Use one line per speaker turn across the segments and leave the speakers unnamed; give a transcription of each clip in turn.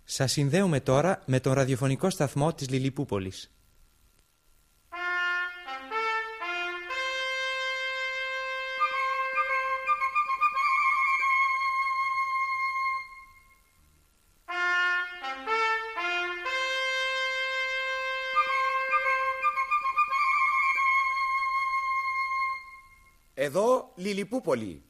Σας συνδέουμε τώρα με τον ραδιοφωνικό σταθμό της Λιλιπούπολης.
Εδώ Λιλιπούπολη.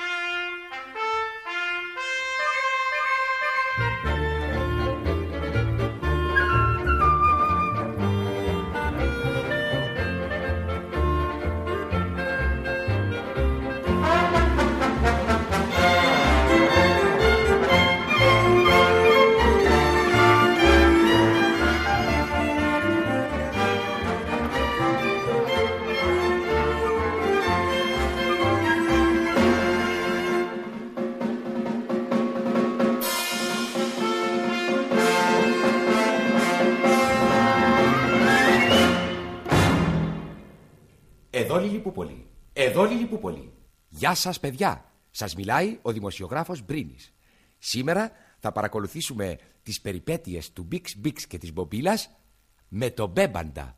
Εδώ Λιλιπούπολη. Εδώ Λιλιπούπολη. Γεια σας παιδιά. Σας μιλάει ο δημοσιογράφος Μπρίνης. Σήμερα θα παρακολουθήσουμε τις περιπέτειες του Μπίξ Μπίξ και της Μπομπίλας με τον Μπέμπαντα.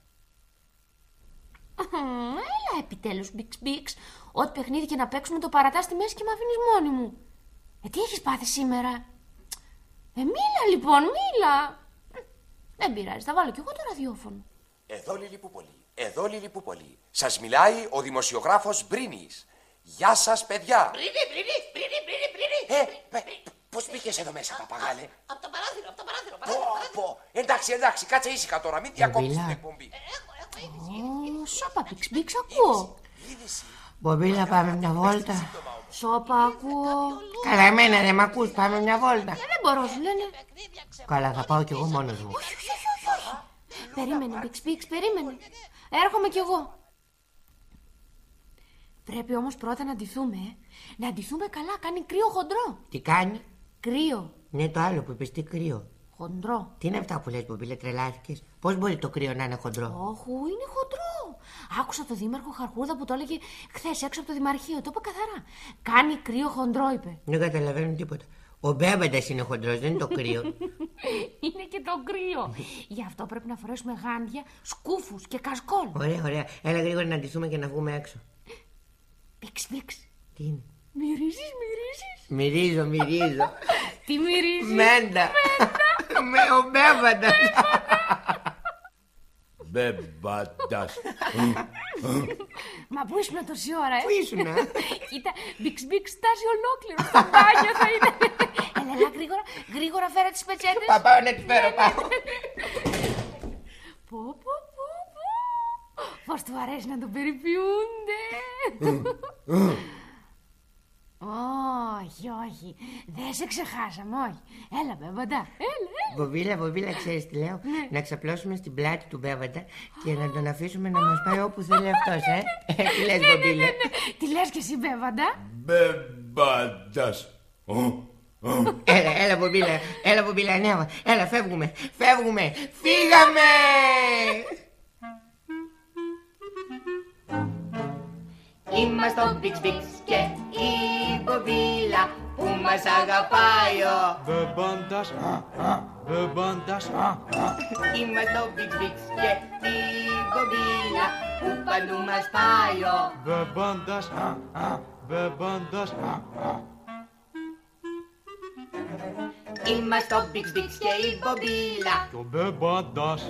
Έλα επιτέλους Μπίξ Μπίξ. Ό,τι παιχνίδι και να παίξουμε το παρατάς στη μέση και με αφήνεις μόνη μου. Τι έχεις πάθει σήμερα? Μίλα λοιπόν, μίλα. Δεν πειράζει, θα βάλω κι εγώ το ραδιόφωνο.
Εδώ Λιλιπούπολη. Εδώ Λιλιπούπολη. Σας μιλάει ο δημοσιογράφος Μπρίνης. Γεια σας παιδιά.
Μπρίνη.
Πώς μπήκες εδώ μέσα παπαγάλε?
Από το παράθυρο.
Εντάξει, κάτσε ήσυχα τώρα, μην διακόψεις την εκπομπή.
Σώπα Μπίξ Μπίξ, ακούω.
Μπομπίλα, πάμε μια βόλτα.
Σώπα, ακούω.
Καλά, εμένα δεν μ' ακούς, πάμε μια βόλτα.
Δεν μπορώ, σου λένε.
Καλά, θα πάω κι εγώ μόνος μου.
Όχι. Περίμενε Μπίξ Μπίξ, περίμενε. Έρχομαι κι εγώ. Πρέπει όμως πρώτα να ντυθούμε. Να ντυθούμε καλά, κάνει κρύο χοντρό.
Τι κάνει?
Κρύο.
Είναι το άλλο που είπες, τι κρύο.
Χοντρό.
Τι είναι αυτά που λες, Μπομπίλα, τρελάθηκες? Πώς μπορεί το κρύο να είναι χοντρό?
Όχι, είναι χοντρό. Άκουσα το δήμαρχο Χαρχούδα που το έλεγε χθες έξω από το δημαρχείο. Το είπα καθαρά. Κάνει κρύο χοντρό, είπε.
Δεν καταλαβαίνω τίποτα. Ο Μπέμπαντας είναι χοντρός, δεν είναι το κρύο.
Είναι και το κρύο. Γι' αυτό πρέπει να φορέσουμε γάντια, σκούφους και κασκόλ.
Ωραία. Έλα γρήγορα να ντυθούμε και να βγούμε έξω.
Μπίξ Μπίξ.
Τι είναι?
Μυρίζω.
Μυρίζω.
Τι μυρίζεις?
Μέντα. Με ο Μπέμπαντας.
Μπέμπαντας.
Μα πού ήσουν τόση ώρα,
Πού ήσουνα?
Κοίτα, Μπίξ Μπίξ στάζει ολόκληρο. Στο μπάνιο θα είναι. Έλα, γρήγορα φέρε τις πετσέτες.
Πάω να τις φέρω, πάω.
Πω. Πώς του αρέσει να τον περιποιούνται. Όχι, δεν σε ξεχάσαμε, όχι. Έλα Μπέμπαντα, έλα.
Μπομπίλα, ξέρεις τι λέω? Να ξαπλώσουμε στην πλάτη του Μπέμπαντα και να τον αφήσουμε να μας πάει όπου θέλει αυτός, Τι λες, Μπομπίλα?
Ναι. Τι λες κι εσύ, Μπέμπαντα?
Μπέμπαντας.
Έλα Μπομπίλα, ανέβα. Έλα, φεύγουμε. Φύγαμε!
Είμαστε ο Μπίξ Μπίξ και η Μπομπίλα που μας αγαπάει ο
Μπέμπαντας.
Είμαστε ο Μπίξ Μπίξ και η Μπομπίλα που παντού μας πάει ο
Μπέμπαντας.
Είμαστε ο Μπίξ Μπίξ και η Μπομπίλα.
Και ο Μπέμπαντας.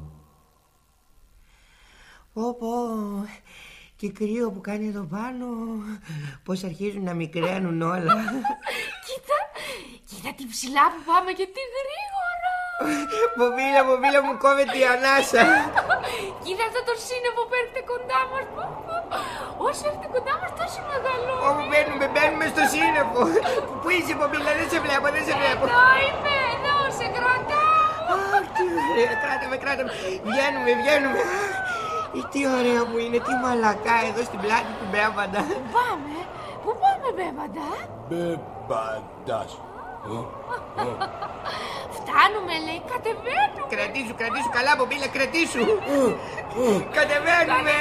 Πω. Και κρύο που κάνει εδώ πάνω. Πως αρχίζουν να μικραίνουν όλα.
Κοίτα τι ψηλά που πάμε και τι γρήγορα.
Μπομπίλα μου κόβεται η ανάσα.
Κοίτα αυτό το σύννεφο που έρχεται κοντά μας. Όσο έρχεται κοντά μας τόσο μεγαλώνει.
Όπου μπαίνουμε στο σύννεφο. Πού είσαι Μπομπίλα? Δεν σε βλέπω.
Εδώ είμαι, εδώ σε κρατάω.
Αχ, τι ωραία, κράταμε. Βγαίνουμε. Τι ωραίο που είναι, τι μαλακά εδώ στην πλάτη του Μπέμπαντα.
Πού πάμε Μπέμπαντα?
Μπέμπαντας.
Φτάνουμε λέει, κατεβαίνουμε.
Κρατήσου καλά Μπομπίλα, κρατήσου. Κατεβαίνουμε.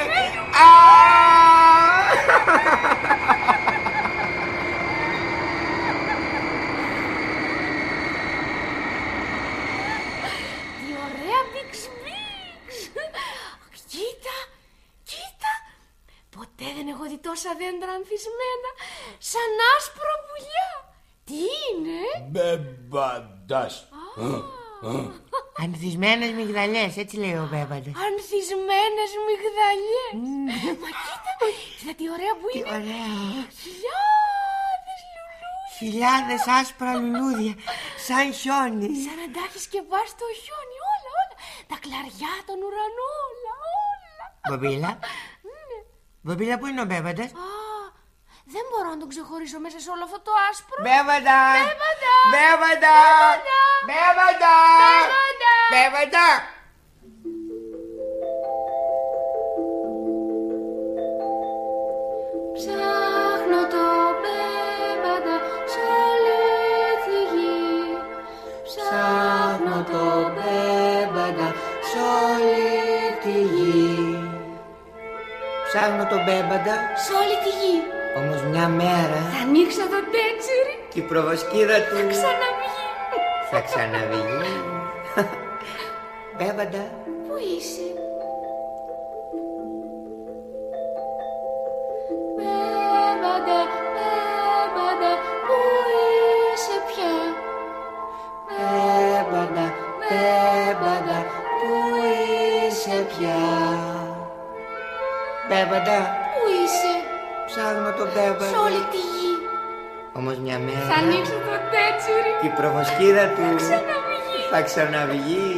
τόσα δέντρα ανθισμένα, σαν άσπρα πουλιά. Τι είναι?
Μπέμπαντας.
Ανθισμένες μυγδαλιές, έτσι λέει ο Μπέμπαντας.
Ανθισμένες μυγδαλιές. Μα κοίτα τι ωραία που
Τι
είναι.
ωραία.
Χιλιάδες λουλούδια.
Χιλιάδες άσπρα λουλούδια, σαν χιόνι.
Σαν να τα έχει σκεπάσει το χιόνι, όλα. Τα κλαριά, τον ουρανό, όλα.
Μπομπίλα,
Ναι.
Μπομπίλα, πού είναι ο Μπέμπαντας?
Α, δεν μπορώ να τον ξεχωρίσω μέσα σε όλο αυτό το άσπρο.
Μπέμπαντα! Μπέμπαντα! Μπέμπαντα! Μπέμπαντα!
Ψάχνω το Μπέμπαντα σ' όλη τη γη.
Ψάχνω το Μπέμπαντα σ' όλη τη γη. Ψάχνω το Μπέμπαντα,
Σ' όλη τη γη.
όμως μια μέρα
Θα ανοίξω το τέτσιρι.
και η προβοσκίδα του
Ξαναβγεί.
θα ξαναβγεί. Μπέμπαντα,
Πού είσαι? Μπέμπαντα, Μπέμπαντα, πού είσαι πια?
Μπέμπαντα, Μπέμπαντα, πού είσαι πια? Μπέμπαντα,
Πού είσαι?
ψάχνω το
Σ'
Μπέμπαντα,
όλη τη γη.
όμως μια μέρα
Θα ανοίξω το τέτσιρι.
και η προβοσκίδα του
Ξαναβγεί.
θα ξαναβγεί.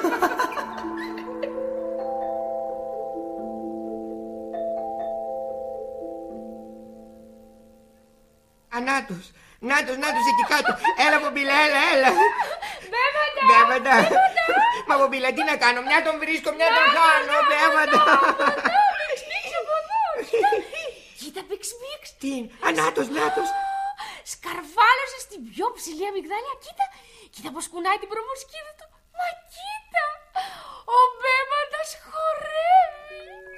Νάτος εκεί κάτω. Έλα Μπομπίλα, έλα. Μπέμπαντα. Μα Μπομπίλα, τι να κάνω, μια τον βρίσκω, μια τον χάνω. Μπέμπαντα.
Κοίτα, Μπιξ Μπιξ.
Τι είναι, νάτος.
Σκαρβάλωσε στην πιο ψηλή αμυγδάλια. Κοίτα πως κουνάει την προβοσκίδα του. Μα κοίτα, ο Μπέμπαντας χορεύει.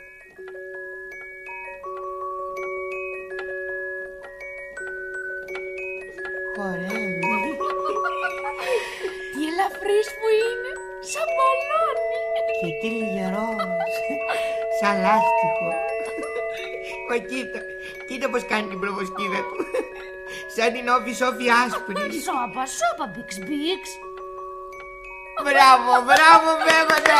Χορεύει.
Τι ελαφρύς που είναι, σαν μπαλόνι.
Και τι λιγερός, σαν λάστιχο. Μα κοίτα πως κάνει την προβοσκίδα του. Σαν την όφη άσπρη.
Σώπα, Μπιξ Μπιξ.
Μπράβο, Μπέμπαντα.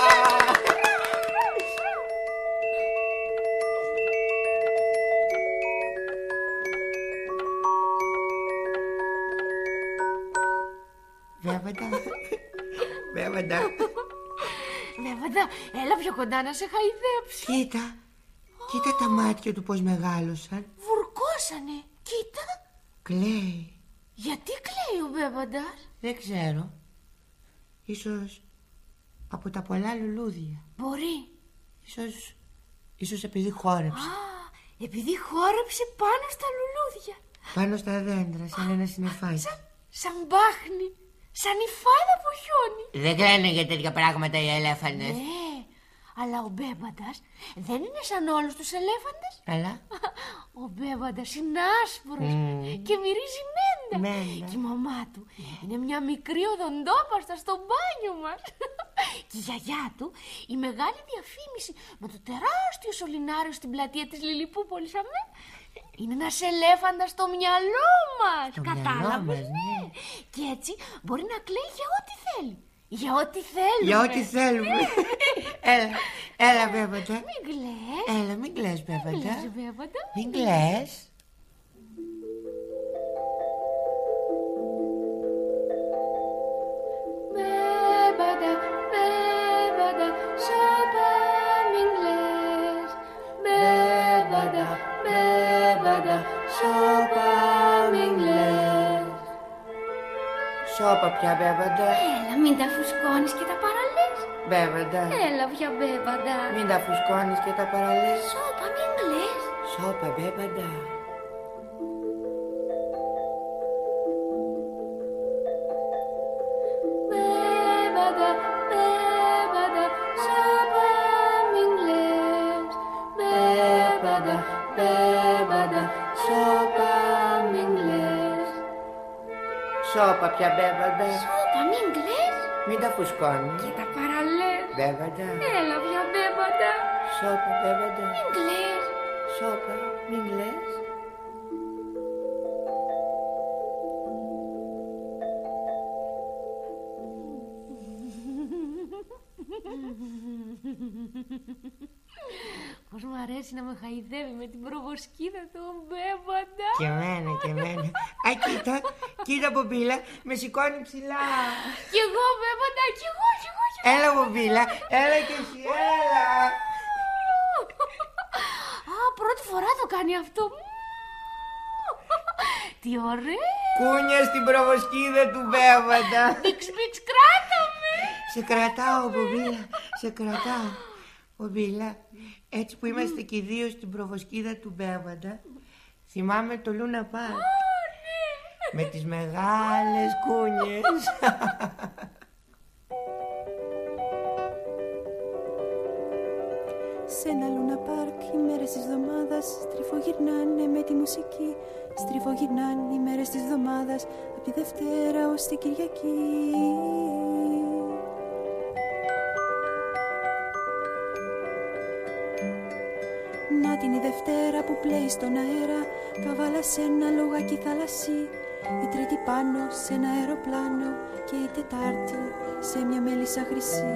Μπέμπαντα.
Μπέμπαντα, έλα πιο κοντά να σε χαϊδέψει.
Κοίτα τα μάτια του πως μεγάλωσαν.
Βουρκώσανε, κοίτα.
Κλαίει.
Γιατί κλαίει ο Μπέμπαντας?
Δεν ξέρω. Ίσως από τα πολλά λουλούδια.
Μπορεί.
Ίσως επειδή χόρεψε.
Α, επειδή χόρεψε πάνω στα λουλούδια.
Πάνω στα δέντρα, σαν ένα συννεφάκι.
Σαν μπάχνη. Σαν υφάδα από χιόνι.
Δεν κλαίνε για τέτοια πράγματα οι ελέφαντες.
Ναι, αλλά ο Μπέμπαντας δεν είναι σαν όλους τους ελέφαντες.
Αλλά
Ο Μπέμπαντας είναι άσπρος και μυρίζει μέντα. Και η μαμά του είναι μια μικρή οδοντόπαστα στο μπάνιο μας. Και η γιαγιά του η μεγάλη διαφήμιση με το τεράστιο σωληνάριο στην πλατεία της Λιλιπούπολης. Είναι ένας ελέφαντας στο μυαλό μας. Κατάλαβες? Ναι. Και έτσι μπορεί να κλαίει για ό,τι θέλει. Για ό,τι θέλουμε.
για ό,τι θέλουμε. Έλα Μπέμπαντα.
Μην κλαις.
Έλα μην κλαις Μπέμπαντα. Μην
κλαις.
κλαις.
Μπέμπαντα, Μπέμπαντα, σώπα μην κλαις. Μπέμπαντα, Μπέμπαντα, σώπα μην κλαις.
Σώπα πια Μπέμπαντα.
Έλα, μην τα φουσκώνεις και τα παραλές.
Μπέμπαντα.
Έλα πια Μπέμπαντα.
Μην τα φουσκώνεις και τα παραλές.
Σώπα μην κλαις.
Σώπα Μπέμπαντα.
Μπέμπαντα, Μπέμπαντα, σώπα μην κλαις. Μπέμπαντα, Μπέμπαντα, σώπα μην κλαις.
Σώπα πια Μπέμπαντα.
Σώπα μην κλαις.
Μην τα φουσκώνεις.
Και τα παραλές.
Μπέμπαντα.
Έλα πια Μπέμπαντα.
Σώπα Μπέμπαντα.
Μην κλαις.
Σώπα, μην κλαις.
Πώς μου αρέσει να με χαϊδεύει με την προβοσκίδα του Μπέμποντα.
Και εμένα. Α, κοίτα Μπομπίλα, με σηκώνει ψηλά.
Κι εγώ Μπέμποντα, κι εγώ.
Έλα Μπομπίλα, έλα κι εσύ, έλα.
Α, πρώτη φορά το κάνει αυτό. Τι ωραία.
Κούνια στην προβοσκίδα του Μπέμποντα.
Μπίξ, κράτα με.
Σε κρατάω Μπομπίλα, σε κρατάω. Μπομπίλα, έτσι που είμαστε και οι δύο στην προβοσκίδα του Μπέμποντα, θυμάμαι το Λούνα Πάρκ. Με τις μεγάλες κούνιες.
Σε ένα Λούνα Πάρκ οι μέρες της εβδομάδας στριφογυρνάνε με τη μουσική. Στριφογυρνάνε οι μέρες της εβδομάδας από τη Δευτέρα ως την Κυριακή. Να την η Δευτέρα που πλέει στον αέρα, καβάλα σε ένα λογάκι θαλασσί. Η Τρίτη πάνω σε ένα αεροπλάνο και η Τετάρτη σε μια μέλισσα χρυσή.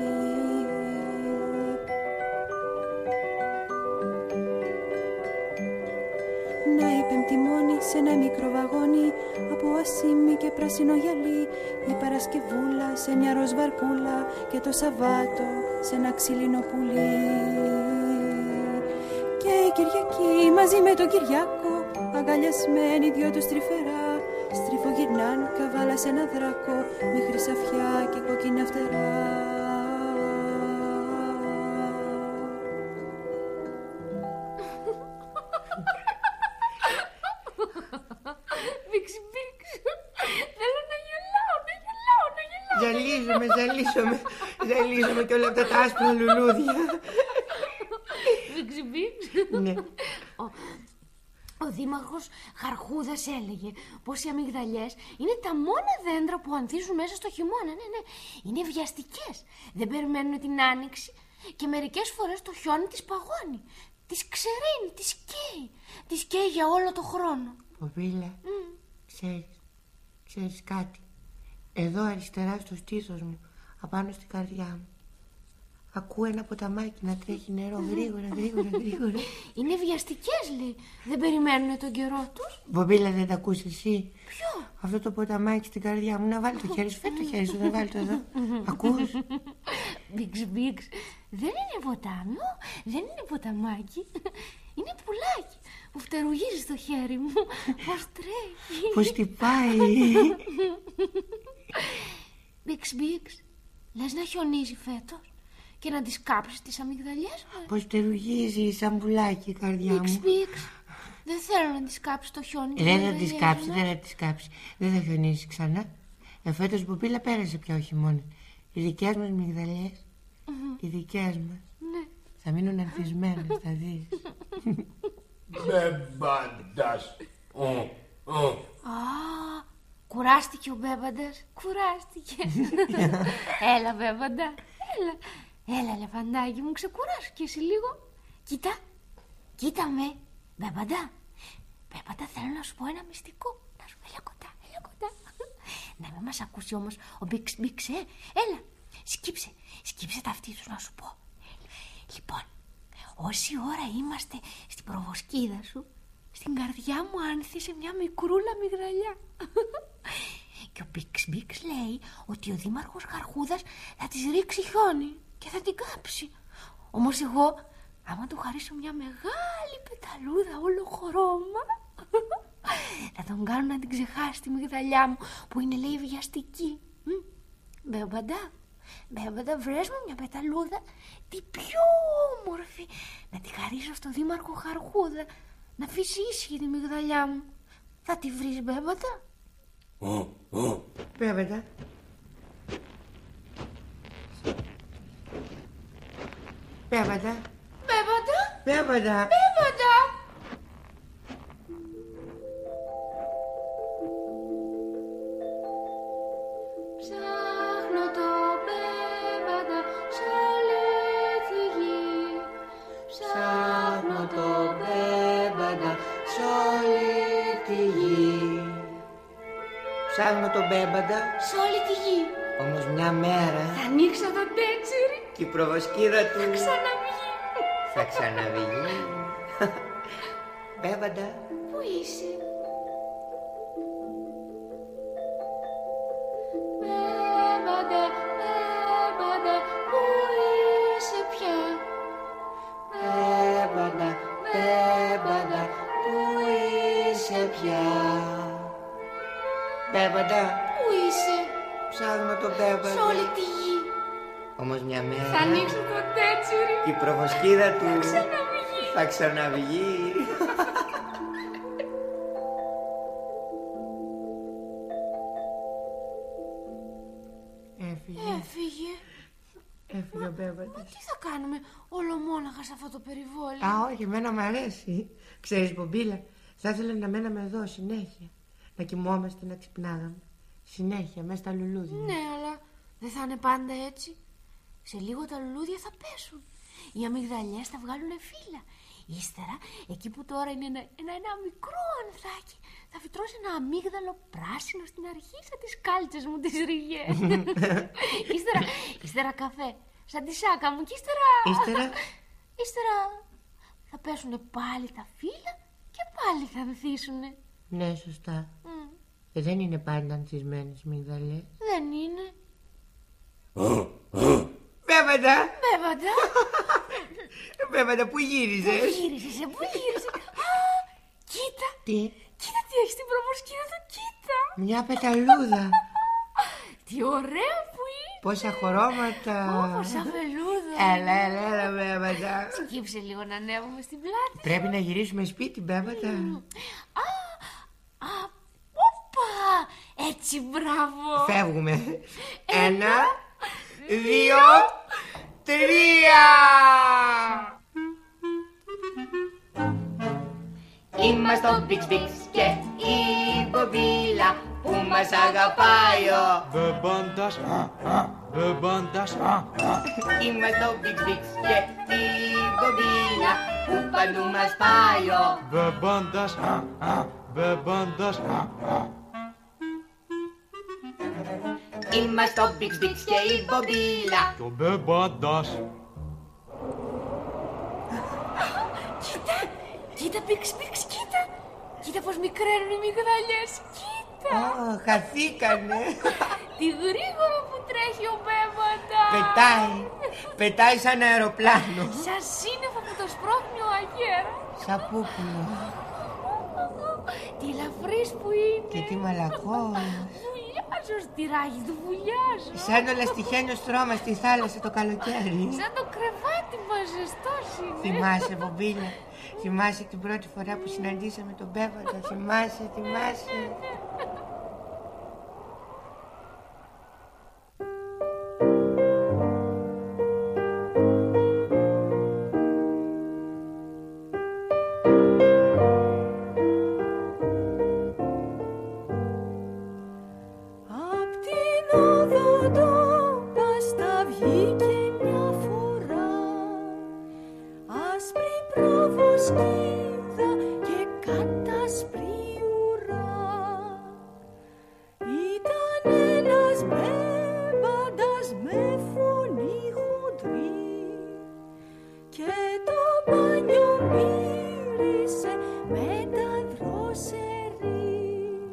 Να η Πέμπτη μόνη σε ένα μικρό βαγόνι από ασίμι και πράσινο γυαλί. Η Παρασκευούλα σε μια ροζ βαρκούλα και το Σαββάτο σε ένα ξύλινο πουλί. Και η Κυριακή μαζί με τον Κυριάκο, αγκαλιασμένοι δυο τους τρυφερά, στριφογυρνάν καβάλα σε ένα δράκο με χρυσαφιά και κόκκινα φτερά.
Μπίξ, θέλω να γελάω.
Ζαλίζομαι και όλα αυτά τα άσπρα λουλούδια.
Μπίξ.
Ναι.
Ο δήμαρχος Χαρχούδας έλεγε πως οι αμυγδαλιές είναι τα μόνα δέντρα που ανθίζουν μέσα στο χειμώνα. Ναι. Είναι βιαστικές. Δεν περιμένουν την άνοιξη και μερικές φορές το χιόνι τις παγώνει. Τις ξεραίνει, τις καίει για όλο το χρόνο.
Πομπίλα, ξέρεις κάτι. Εδώ αριστερά στο στήθος μου, απάνω στην καρδιά μου, ακούω ένα ποταμάκι να τρέχει νερό γρήγορα.
Είναι βιαστικές, λέει. Δεν περιμένουν τον καιρό τους.
Μπομπίλα, δεν τα ακούς εσύ?
Ποιο?
Αυτό το ποταμάκι στην καρδιά μου. Να βάλει το χέρι σου, φέρ' το χέρι σου, να βάλει το εδώ. Ακούς?
Μπίξ. Δεν είναι ποτάμι, δεν είναι ποταμάκι. Είναι πουλάκι που φτερουγίζει στο χέρι μου. Πώς τρέχει.
Πώς τυπάει.
Μπίξ, λες να χιονίζει φέτος και να τις κάψεις τις αμυγδαλιές μας?
Πώς φτερουγίζει σαν πουλάκι η καρδιά μου.
Μπίξ. Δεν θέλω να τις κάψει το χιόνι.
Δεν θα τις κάψει. Δεν θα χιονίσει ξανά. Φέτος Μπομπίλα πέρασε πια ο χειμώνας. Οι δικές μας μυγδαλιές, οι δικές μας,
ναι,
θα μείνουν ανθισμένες, θα δεις.
Μπέμπαντας.
Κουράστηκε ο Μπέμπαντας. Έλα Μπέμπαντα. Έλα λεφαντάκι μου, ξεκουράσου κι εσύ λίγο. Κοίτα με. Μπέμπαντα, θέλω να σου πω ένα μυστικό. Να σου πω, έλα κοντά. Να μην μας ακούσει όμως ο Μπίξ. Έλα, σκύψε τα αυτή σου να σου πω. Λοιπόν, όση ώρα είμαστε στην προβοσκίδα σου, στην καρδιά μου άνθησε μια μικρούλα μυγδαλιά. Και ο Μπίξ λέει ότι ο δήμαρχος Χαρχούδας θα της ρίξει χιόνι και θα την κάψει. Όμως εγώ, άμα του χαρίσω μια μεγάλη πεταλούδα όλο χρώμα, θα τον κάνω να την ξεχάσει τη μυγδαλιά μου που είναι, λέει, βιαστική. Μπέμπαντα, βρες μου μια πεταλούδα, την πιο όμορφη, να τη χαρίσω στο δήμαρχο Χαρχούδα, να αφήσει ήσυχη τη μυγδαλιά μου. Θα τη βρεις, Μπέμπαντα?
Μπέμπαντα.
Ψάχνω το Μπέμπαντα σ' όλη τη γη. Ψάχνω το Μπέμπαντα.
Ψάχνω τον Μπέμπαντα
σε όλη τη γη.
όμως μια μέρα
Θα ανοίξω το τέτσιρι
και η προβοσκίδα του
θα ξαναβγεί.
θα ξαναβγεί. Μπέμπαντα,
Πού είσαι? Μπέμπαντα, Μπέμπαντα, πού είσαι πια?
Μπέμπαντα, Μπέμπαντα, πού είσαι πια? Μπέμπαντα,
Πού είσαι?
ψάχνω τον
Σε
Μπέμπαντα
όλη τη γη.
όμως μια
Θα
μέρα
ανοίξω το τέτσιρι
η προβοσκίδα του
ξαναβγεί.
θα ξαναβγεί. Έφυγε ο Μπέμπαντας.
Τι θα κάνουμε ολομόναχα σε αυτό το περιβόλι?
Α, όχι, εμένα μου αρέσει. Ξέρεις, Μπομπίλα, θα ήθελα να μέναμε εδώ συνέχεια. Να κοιμόμαστε, να ξυπνάγαμε. Συνέχεια, μέσα στα λουλούδια.
Ναι, αλλά δεν θα είναι πάντα έτσι. Σε λίγο τα λουλούδια θα πέσουν. Οι αμυγδαλιές θα βγάλουν φύλλα. Ύστερα, εκεί που τώρα είναι ένα μικρό ανθάκι, θα φυτρώσει ένα αμύγδαλο πράσινο στην αρχή, σαν τις κάλτσες μου τις ριγές. ύστερα καφέ, σαν τη σάκα μου. Και ύστερα θα πέσουν πάλι τα φύλλα και πάλι θα ανθίσουνε.
Ναι, σωστά. Δεν είναι πάντα ανθισμένες μυγδαλές.
Δεν είναι.
Μπέμπαντα!
Μπέμπαντα!
Μπέμπαντα, πού γύριζες?
Πού γύρισε? Κοίτα!
Τι?
Κοίτα τι έχει στην προβοσκίδα του, κοίτα!
Μια πεταλούδα.
Τι ωραία που είναι!
Πόσα χρώματα.
Πόσα φελούδα!
Έλα, Μπέμπαντα.
Σκύψε λίγο να ανέβουμε στην πλάτη.
Πρέπει να γυρίσουμε σπίτι, Μπέμπαντα.
Όπα! Έτσι, μπράβο!
Φεύγουμε. 1, 2, 3.
Είμαστε ο Bix Bix και η Μπομπίλα που μας αγαπάει ο
Μπέμπαντας, Μπέμπαντας.
Είμαστε ο Bix Bix και η Μπομπίλα που παντού μας πάει ο
Μπέμπαντας, Μπέμπαντας.
Είμαστε ο Bix Bix και η Μπομπίλα.
Και ο Μπέμπαντας.
Κοίτα, Bix Bix, κοίτα! Κοίτα πως μικραίνουν οι μυγδαλιές, κοίτα!
Χαθήκανε.
Τι γρήγορα που τρέχει ο Μπέμπαντα!
Πετάει σαν αεροπλάνο.
Σαν σύννεφο που το σπρώχνει ο αγέρας.
Σαν πούπουλο.
Τι ελαφρύς που είναι.
Και τι μαλακός.
Βουλιάζω στη ράγη του, βουλιάζω.
Σαν το λαστιχένιο στρώμα στη θάλασσα το καλοκαίρι.
Σαν το κρεβάτι μας ζεστός είναι.
Θυμάσαι, Μπομπίλα? Θυμάσαι την πρώτη φορά που συναντήσαμε τον Μπέμπαντα? Θυμάσαι?
Απ' την οδό το Πάστα βγήκε μια φορά άσπρη προβοσκίδα και κατάσπρη ουρά. Ήταν ένας Μπέμπαντας με φωνή χοντρή και το μπάνιο μύρισε με τα δροσερή.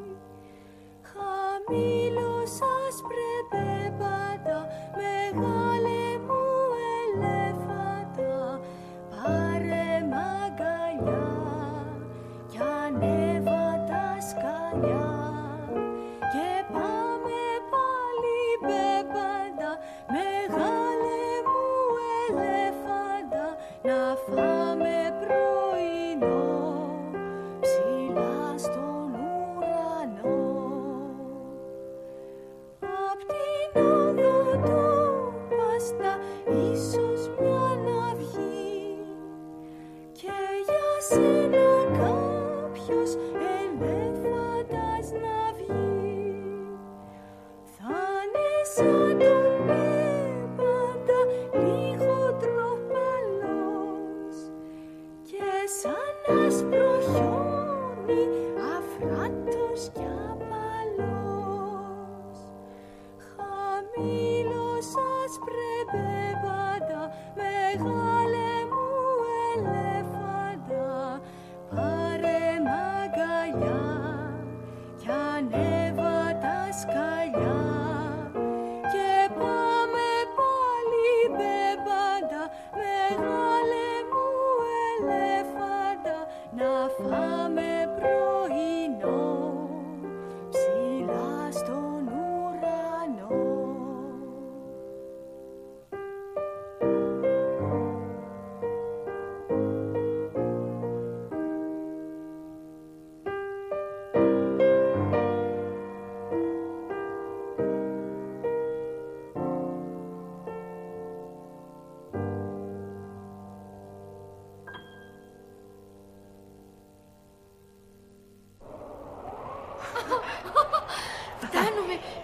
Χαμήλος άσπρε Μπέμπαντα, μεγάλε μου ελέφαντα, πάρε μ' αγκαλιά κι ανέβα τα σκαλιά και πάμε πάλι Μπέμπαντα, μεγάλε μου ελέφαντα, να φάμε πρωινό ψηλά στον ουρανό. Απ' την οδό του Πάστα ίσως μια να βγει και για σένα κάποιος ελέφαντας να βγει. Θα είναι σαν τον Μπέμπαντα λίγο τροπαλός και σαν άσπρο χιόνι αφράτος κι απαλός.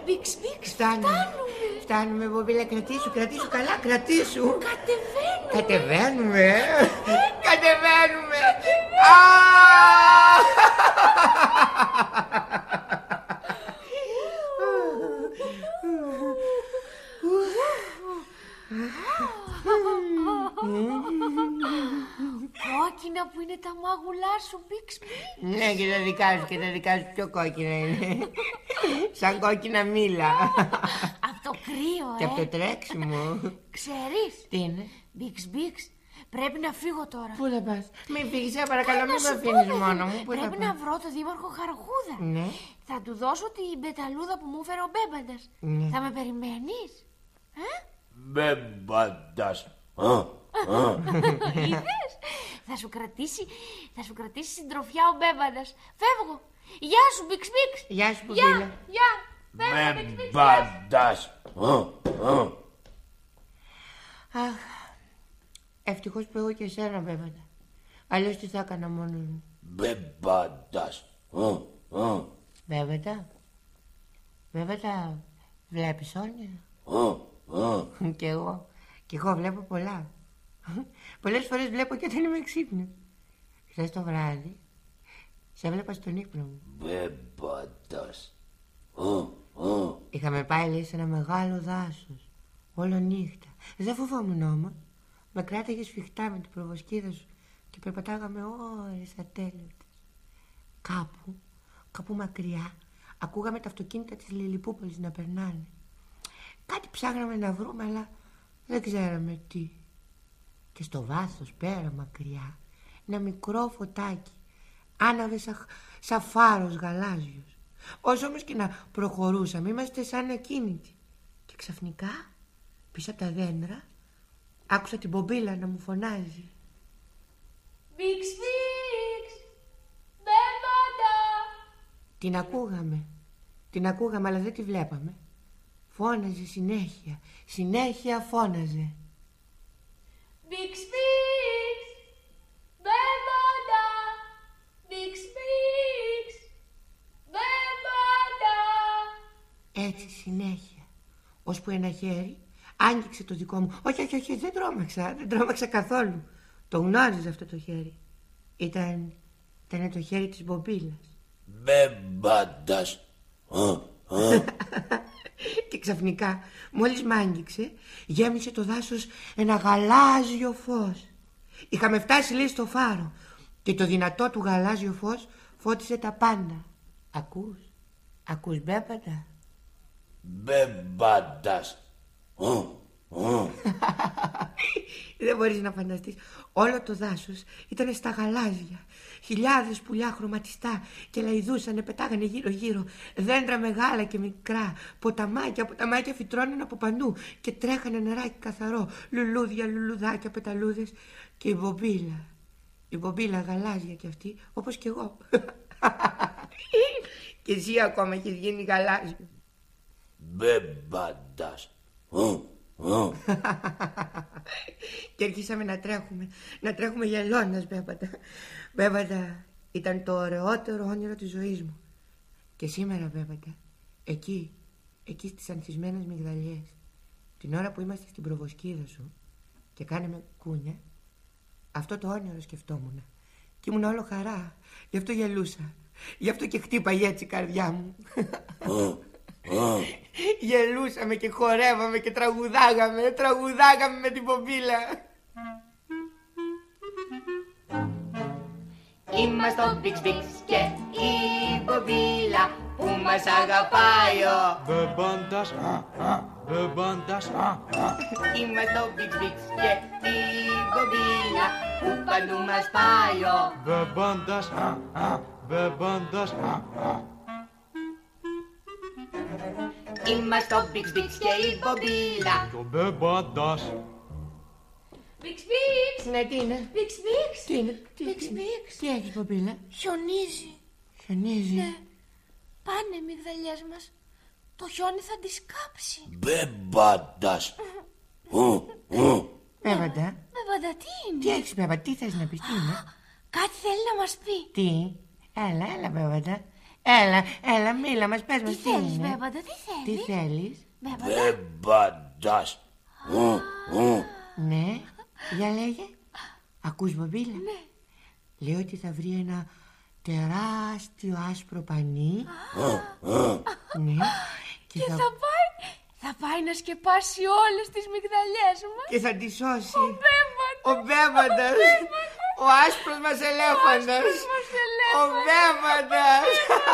Μπιξ Μπιξ,
Φτάνουμε, Μπομπίλα, κρατήσου καλά, κρατήσου.
Κατεβαίνουμε.
Κατεβαίνουμε.
Κόκκινα που είναι τα μάγουλά σου, Μπιξ Μπιξ.
Ναι, και τα δικά σου πιο κόκκινα είναι. Σαν κόκκινα μήλα.
Από το κρύο,
Και από το τρέξιμο.
Ξέρεις,
Τι είναι?
Μπιξ Μπιξ, πρέπει να φύγω τώρα.
Πού θα πας? Μην φύγεις, παρακαλώ, μην με αφήνεις μόνο μου.
Πρέπει να βρω τον δήμαρχο Χαρχούδα.
Ναι.
Θα του δώσω την πεταλούδα που μου έφερε ο Μπέμπαντας.
Ναι.
Θα με περιμένεις?
Μπέμπαντας.
Είδες? Θα σου κρατήσει συντροφιά ο Μπέμπαντας. Φεύγω. Γεια σου, Μπιξ Μπιξ.
Γεια σου, Μπομπίλα.
Γεια. Φεύγω, Μπιξ Μπιξ.
Μπέμπαντας.
Αχ, ευτυχώς που έχω και εσένα, Μπέμπαντα. Αλλιώς τι θα έκανα μόνος μου.
Μπέμπαντας.
Μπέμπαντα, βλέπεις όνειρα? Κι εγώ βλέπω πολλά. Πολλές φορές βλέπω και όταν είμαι ξύπνος. Χθες το βράδυ σε έβλεπα στον ύπνο μου.
Μπέμπαντας.
Είχαμε πάει, λέει, σε ένα μεγάλο δάσος. Όλο νύχτα. Δεν φοβόμουν όμως. Με κράταγε σφιχτά με την προβοσκίδα σου και περπατάγαμε ώρες ατέλειωτες. Κάπου μακριά ακούγαμε τα αυτοκίνητα της Λιλιπούπολης να περνάνε. Κάτι ψάχναμε να βρούμε, αλλά δεν ξέραμε τι. Και στο βάθος, πέρα μακριά, ένα μικρό φωτάκι άναβε σαν φάρος γαλάζιος. Όσο όμως και να προχωρούσαμε, είμαστε σαν ακίνητοι. Και ξαφνικά, πίσω από τα δέντρα, άκουσα την Μπομπίλα να μου φωνάζει.
Μπιξ Μπιξ, Μπέμπαντα. Την ακούγαμε, αλλά δεν τη βλέπαμε. Φώναζε συνέχεια φώναζε. Μπιξ Μπιξ, Μπέμπαντα. Μπιξ Μπιξ, Μπέμπαντα.
Έτσι συνέχεια, ώσπου ένα χέρι άγγιξε το δικό μου. Όχι, δεν τρόμαξα καθόλου. Το γνώριζα αυτό το χέρι. Ήταν το χέρι της Μπομπίλας.
Μπέμπαντας.
Και ξαφνικά, μόλις μ' άγγιξε, γέμισε το δάσος ένα γαλάζιο φως. Είχαμε φτάσει, λέει, στο φάρο και το δυνατό του γαλάζιο φως φώτισε τα πάντα. Ακούς, Μπέμπαντα?
Μπέμπαντας.
Δεν μπορείς να φανταστείς. Όλο το δάσος ήταν στα γαλάζια. Χιλιάδες πουλιά χρωματιστά και λαϊδούσανε, πετάγανε γύρω-γύρω. Δέντρα μεγάλα και μικρά. Ποταμάκια φυτρώναν από παντού και τρέχανε νεράκι καθαρό. Λουλούδια, λουλουδάκια, πεταλούδες. Και η Μπομπίλα γαλάζια κι αυτή, όπως κι εγώ. Και εσύ ακόμα έχεις γίνει γαλάζιο.
Μπέμπαντας.
Και αρχίσαμε να τρέχουμε γελώντας, Μπέμπαντα, ήταν το ωραιότερο όνειρο της ζωής μου. Και σήμερα, Μπέμπαντα, εκεί στις ανθισμένες μυγδαλιές, την ώρα που είμαστε στην προβοσκίδα σου και κάναμε κούνια, αυτό το όνειρο σκεφτόμουν. Και ήμουν όλο χαρά, γι' αυτό γελούσα. Γι' αυτό και χτύπαγε έτσι η καρδιά μου. Γελούσαμε και χορεύαμε και τραγουδάγαμε με την Μπομπίλα.
Είμαστε ο Μπιξ Μπιξ και η Μπομπίλα που μας αγαπάει ο
Μπέμπαντας.
Είμαστε ο Μπιξ Μπιξ και η Μπομπίλα που παντού μας πάει ο
Μπέμπαντας.
Είμαστε ο Μπιξ Μπιξ και η Μπομπίλα.
Το Μπέμπαντας.
Μπιξ Μπιξ.
Ναι, τι είναι?
Μπιξ Μπιξ.
Τι είναι?
Μπιξ Μπιξ.
Τι έχεις, Μπομπίλα?
Χιονίζει. Ναι. Πάνε οι μυγδαλιές μας. Το χιόνι θα τις κάψει.
Μπέμπαντας.
Μπέμπαντα.
Μπέμπαντα, τι είναι?
Τι έχεις, Μπέμπαντα? Τι θες να πεις? Τι είναι?
Κάτι θέλει να μας πει.
Τι? Έλα, Μπέμπαντα. Έλα, μίλα μας, πες μας
Τι θέλεις, Μπέμπαντα,
Τι θέλεις?
Μπέμπαντας.
Ναι, για λέγε. Ακούς, Μπομπίλα?
Ναι.
Λέει ότι θα βρει ένα τεράστιο άσπρο πανί. Ναι.
Και θα πάει να σκεπάσει όλες τις μυγδαλιές μας.
Και θα τη σώσει
Ο
Μπέμπαντας. Ο άσπρος μας ελέφαντας. Ο Μπέμπαντας.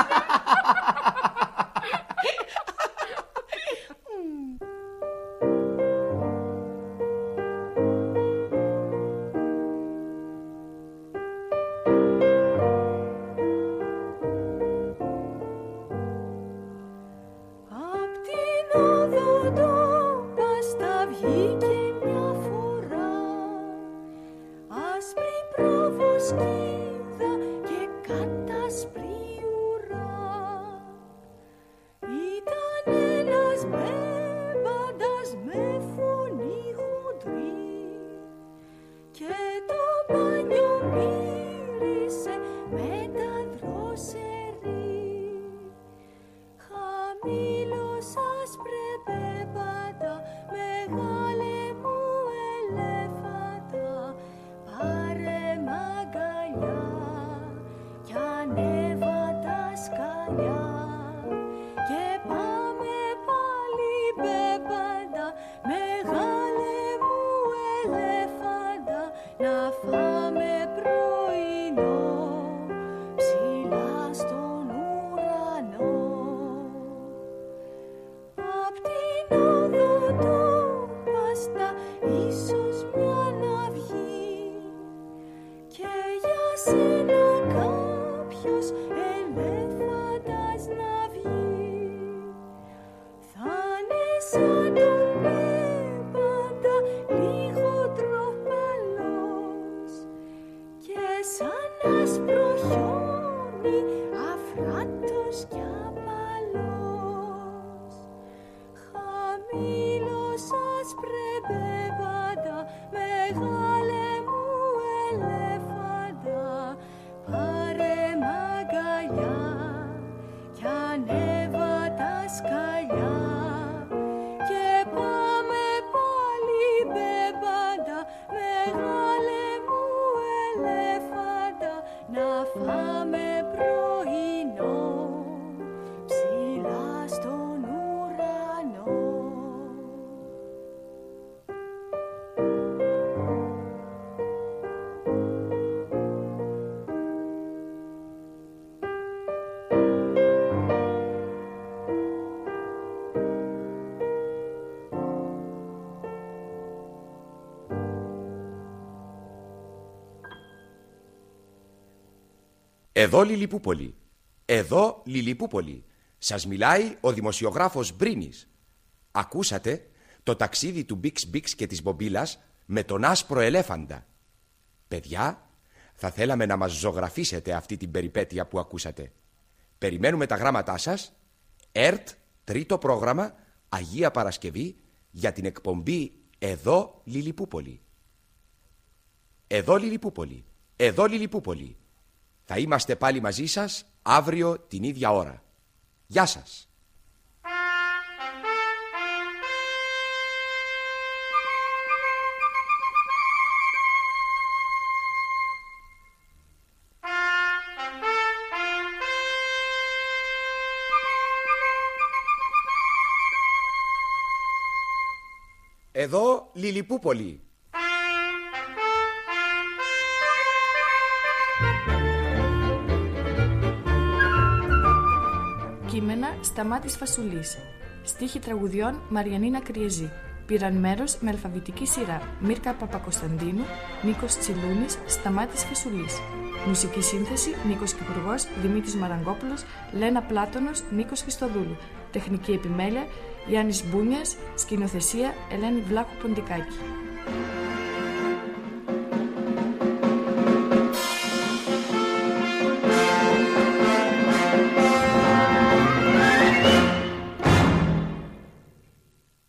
Εδώ Λιλιπούπολη. Εδώ Λιλιπούπολη. Σας μιλάει ο δημοσιογράφος Μπρίνης. Ακούσατε το ταξίδι του Μπίξ Μπίξ και της Μπομπίλας με τον άσπρο ελέφαντα. Παιδιά, θα θέλαμε να μας ζωγραφίσετε αυτή την περιπέτεια που ακούσατε. Περιμένουμε τα γράμματά σας. ΕΡΤ, τρίτο πρόγραμμα, Αγία Παρασκευή, για την εκπομπή Εδώ Λιλιπούπολη. Εδώ Λιλιπούπολη. Εδώ Λιλιπούπολη. Θα είμαστε πάλι μαζί σας αύριο την ίδια ώρα. Γεια σας. Εδώ Λιλιπούπολη.
Κείμενα Σταμάτης Φασουλής. Στίχοι τραγουδιών Μαριανίνα Κριεζή. Πήραν μέρος με αλφαβητική σειρά Μίρκα Παπακοσταντίνου, Νίκος Τσιλούνης, Σταμάτης Φασουλής. Μουσική σύνθεση Νίκος Κυπουργός, Δημήτρης Μαραγκόπουλος, Λένα Πλάτωνος, Νίκος Χριστοδούλου. Τεχνική επιμέλεια Γιάννης Μπούνιας, σκηνοθεσία Ελένη Βλάχου Ποντικάκη.